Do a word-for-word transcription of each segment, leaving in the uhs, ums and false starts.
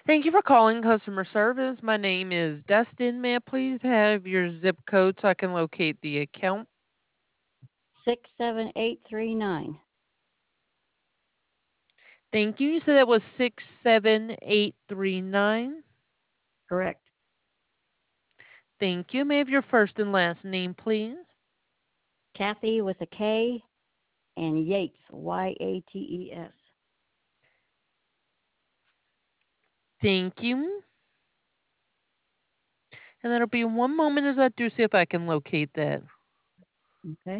Thank you for calling customer service. My name is Dustin. May I please have your zip code so I can locate the account? six seven eight three nine. Thank you. You said that was six seven eight three nine. Correct. Thank you. May I have your first and last name, please? Kathy with a K and Yates, Y A T E S. Thank you. And that'll be one moment as I do see if I can locate that. Okay.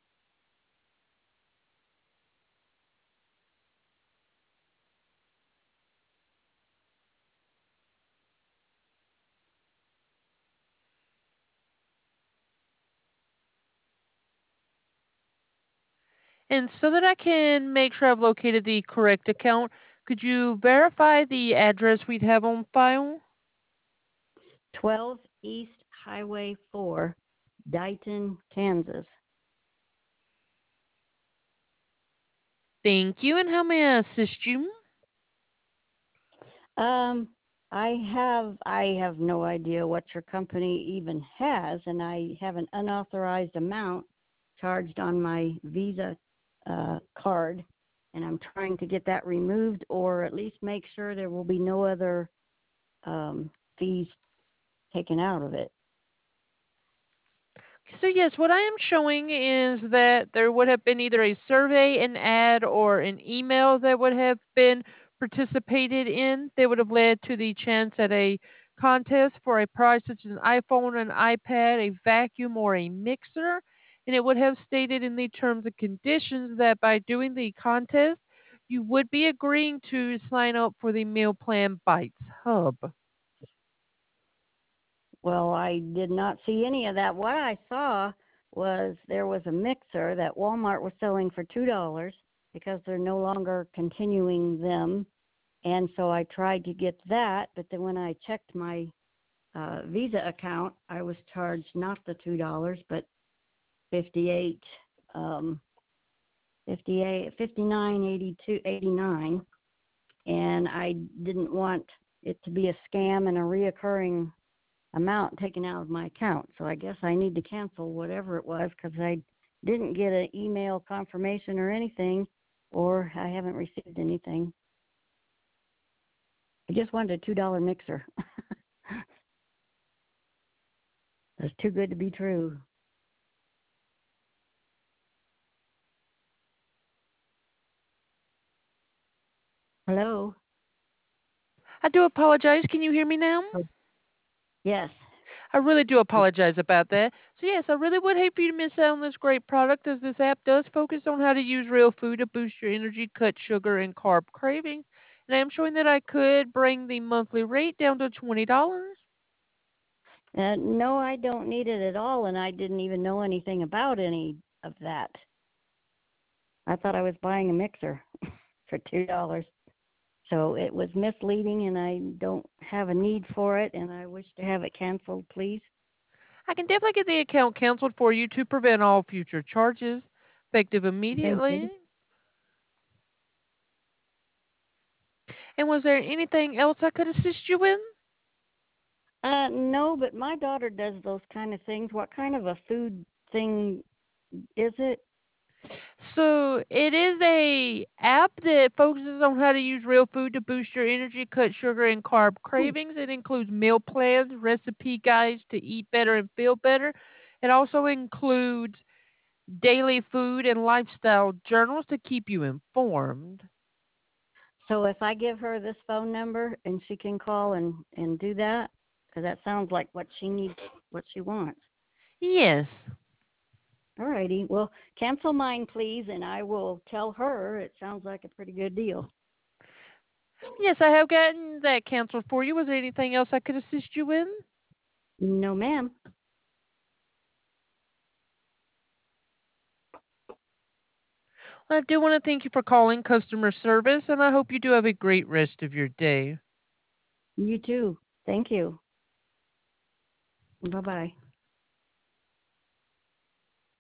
And so that I can make sure I've located the correct account, could you verify the address we'd have on file? twelve East Highway four, Dighton, Kansas. Thank you. And how may I assist you? Um, I have I have no idea what your company even has, and I have an unauthorized amount charged on my Visa uh, card, and I'm trying to get that removed, or at least make sure there will be no other um, fees taken out of it. So yes, what I am showing is that there would have been either a survey, an ad, or an email that would have been participated in. They would have led to the chance at a contest for a prize such as an iPhone, an iPad, a vacuum, or a mixer. And it would have stated in the terms and conditions that by doing the contest, you would be agreeing to sign up for the meal plan Bites Hub. Well, I did not see any of that. What I saw was there was a mixer that Walmart was selling for two dollars because they're no longer continuing them, and so I tried to get that. But then when I checked my uh, Visa account, I was charged not the two dollars, but fifty-eight, um, fifty-eight, fifty-nine, eighty-two, eighty-nine, and I didn't want it to be a scam and a reoccurring amount taken out of my account. So I guess I need to cancel whatever it was because I didn't get an email confirmation or anything, or I haven't received anything. I just wanted a two dollar mixer. That's too good to be true. Hello? I do apologize. Can you hear me now? Oh, yes. I really do apologize about that. So yes, I really would hate for you to miss out on this great product as this app does focus on how to use real food to boost your energy, cut sugar and carb cravings. And I am showing that I could bring the monthly rate down to twenty dollars. Uh, no, I don't need it at all, and I didn't even know anything about any of that. I thought I was buying a mixer for two dollars. So it was misleading, and I don't have a need for it, and I wish to have it canceled, please. I can definitely get the account canceled for you to prevent all future charges, effective Thank immediately. you. And was there anything else I could assist you with? Uh, no, but my daughter does those kind of things. What kind of a food thing is it? So it is a app that focuses on how to use real food to boost your energy, cut sugar and carb Hmm. cravings. It includes meal plans, recipe guides to eat better and feel better. It also includes daily food and lifestyle journals to keep you informed. So if I give her this phone number and she can call and and do that, because that sounds like what she needs, what she wants. Yes. All righty. Well, cancel mine, please, and I will tell her it sounds like a pretty good deal. Yes, I have gotten that canceled for you. Was there anything else I could assist you with? No, ma'am. I do want to thank you for calling customer service, and I hope you do have a great rest of your day. You too. Thank you. Bye bye.